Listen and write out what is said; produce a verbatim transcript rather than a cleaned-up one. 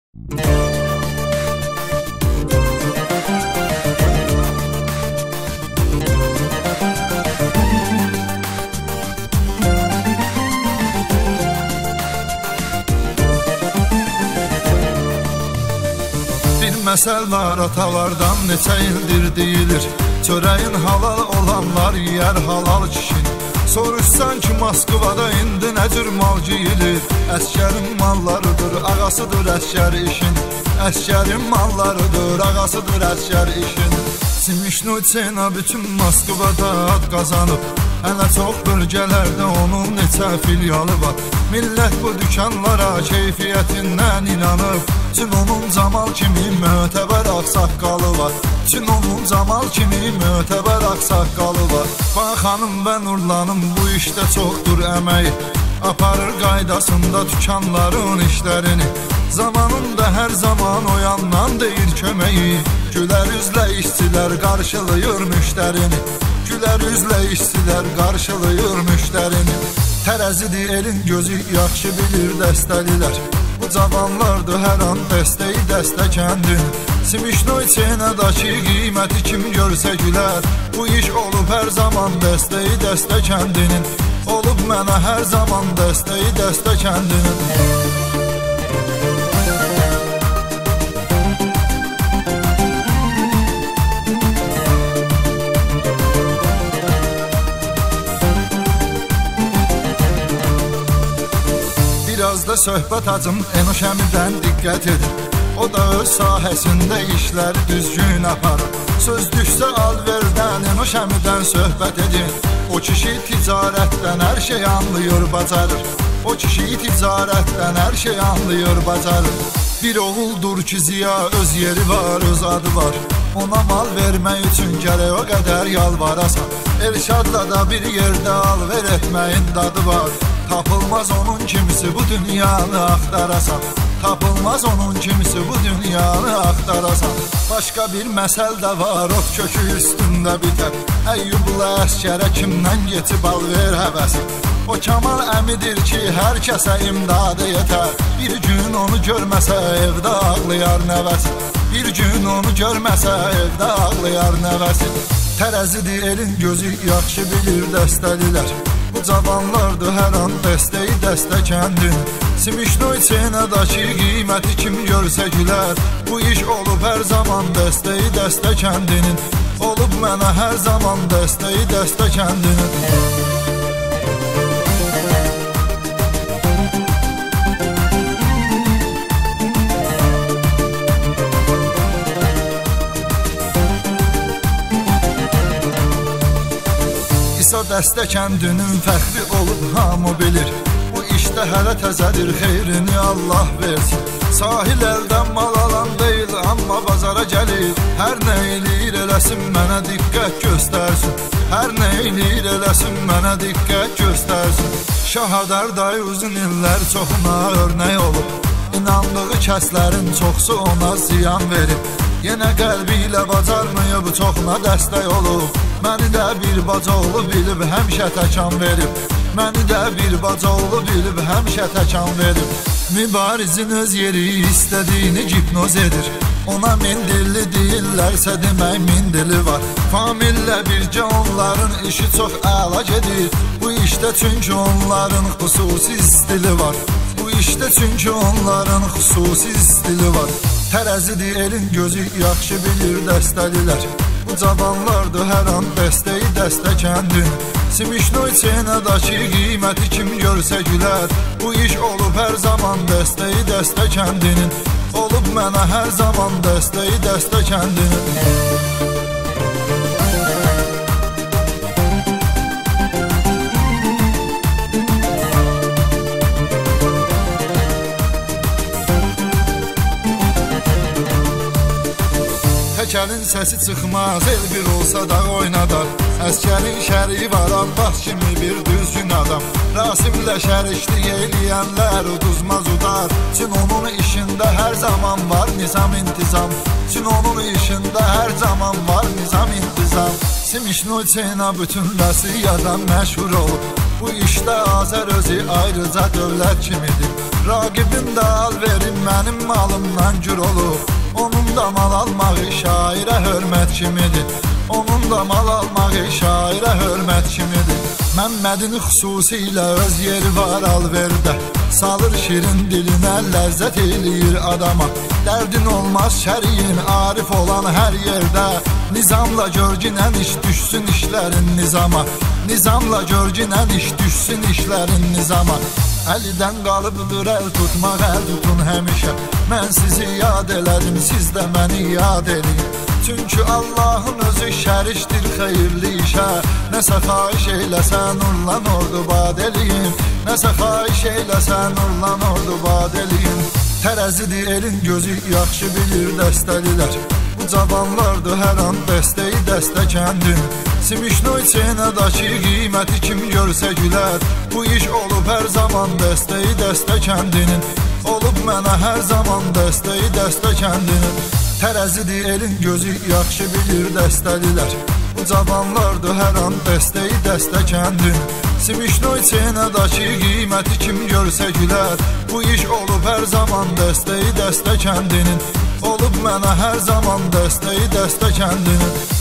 Məsəl var atalardan neçə ildir deyilir, çörəyin halal olanlar yiyər halal kişin. Soruşsan ki Moskvada indi nə cür mal giyilir, əskərin mallarıdır, ağasıdır əskər işin. Əskərin mallarıdır, ağasıdır əskər işin. Simişnoçena bütün Moskvada ad qazanıb, hələ çox bölgələrdə onun neçə filialı var. Millət bu dükanlara keyfiyyətindən inanıb, Çün onun Camal kimi mötəbər ağsaqqalı var. Çün onun Camal kimi mötəbər ağsaqqalı var. Baxanım və Nurlanım bu işdə çoxdur əməyi, aparır qaydasında dükanların işlərini. Zamanında hər zaman oyandan deyir köməyi, gülər üzlə işçilər qarşılayır müştərini. Gülər üzlə işçilər qarşılayır müştərini. Tərəzidir elin gözü yaxşı bilir dəstəlilər, bu cavanlardır hər an dəstəyi dəstə kəndin. Simişnoçenadakı qiyməti kim görsə gülər, bu iş olub hər zaman dəstəyi dəstə kəndinin. Olub mənə hər zaman dəstəyi dəstə kəndinin. Biraz da söhbət acım Enoş əmidən diqqət edin, o da öz sahəsində işləri düzgün aparır. Söz düşsə alverdən Enoş əmidən söhbət edin, o kişi ticarətdən hər şey anlayır, bacarır. O kişi ticarətdən hər şey anlayır, bacarır. Bir oğuldur ki Ziya, öz yeri var, öz adı var. Ona mal vermək üçün gərək o qədər yalvarasan. Elşadla da bir yerdə alver etməyin dadı var. Tapılmaz onun kimisi bu dünyanı axtarasan. Tapılmaz onun kimisi bu dünyanı axtarasan. Başqa bir məsəl də var, ot kökü üstündə bitər. Əyyubla əskərə kimdən geçib alver həvəsi. O Kamal əmidir ki hər kəsə imdadı yetər. Bir gün onu görməsə evdə ağlayar nəvəsi. Bir gün onu görməsə evdə ağlayar nəvəsi. Tərəzidir elin gözü yaxşı bilir dəstəlilər, bu cavanlardır hər an dəstəyi dəstə kəndin. Simişnoçenadakı qiyməti kim görsə gülər, bu iş olub hər zaman dəstəyi dəstə kəndinin. Olub mənə hər zaman dəstəyi dəstə kəndinin. İsa dəstə kəndinin fəxri olub hamı bilir, bu işdə hələ təzədir, xeyrini Allah versin. Sahil əldən mal alan deyil, amma bazara gəlir. Hər nə eləyir eləsin mənə diqqət göstərsin. Hər nə eləyir eləsin mənə diqqət göstərsin. Şahadar dayı uzun illər çoxuna örnək olub, İnandığı kəslərin çoxsu ona ziyan verib. Yenə qəlbi ilə bacarmayıb, çoxuna dəstək olub. Məni də bir baca oğlu bilib həmişə təkan verib. Məni də bir baca oğlu bilib həmişə təkan verib. Mübarizin öz yeri istədiyini hipnoz edir. Ona min dilli deyirlərsə demək min dili var. Famillə bircə onların işi çox əla gedir. Bu işdə çünki onların xüsusi stili var. Bu işdə çünki onların xüsusi stili var. Tərəzidir elin gözü yaxşı bilir dəstəlilər, bu cavanlardır hər an dəstəyi dəstə kəndin. Simişnoçenadakı qiyməti kim görsə gülər, bu iş olub hər zaman dəstəyi dəstə kəndinin. Olub mənə hər zaman dəstəyi dəstə kəndinin. Təkəlin səsi çıxmaz, el bir olsa da oynadar. Əskərin şəriyi var, Abbas kimi bir düzgün adam. Rasimlə şəriklik eləyənlər uduzmaz udar. Çün onun işində hər zaman var nizam intizam. Çün onun işində hər zaman var nizam intizam. Simişnoçena bütün Rasiyadan məşhur olub. Bu işdə Azər özü ayrıca dövlət kimidir. Raqibin də alverin mənim malımdan gür olub. Onun da mal almağı şairə hörmət kimidir. Onun da mal almağı şairə hörmət kimidir. Məmmədin xüsusilə öz yeri var alverdə. Salır şirin dilinə, ləzzət eləyir adama. Dərdin olmaz şəriyin, arif olan hər yerdə. Nizamla görginən iş düşsün işlərin nizama. Nizamla görginən iş düşsün işlərin nizama. Əlidən qalıbdır əl tutmaq, əl tutun həmişə. Mən sizi yad elədim, siz də məni yad edin. Çünki Allahın özü şərişdir xeyirli işə. Nəsə xahiş eyləsən nurlan ordu bad eləyin. Nəsə xahiş eyləsən nurlan ordu bad eləyin. Tərəzidir elin gözü, yaxşı bilir dəstəlilər. Bu cavanlardır hər an dəstəyi dəstə kəndin. Simişnoy çenədəki qiyməti kim görsə gülər. Bu iş olub hər zaman dəstəyi dəstə kəndinin. Olub mənə hər zaman dəstəyi dəstə kəndinin. Tərəzidir elin gözü, yaxşı bilir dəstəlilər. Bu cavanlardır hər an dəstəyi dəstə kəndin. Simişnoy çenədəki qiyməti kim görsə gülər. Bu iş olub hər zaman dəstəyi dəstə kəndinin. Olub mənə hər zaman dəstəyi dəstə kəndinin.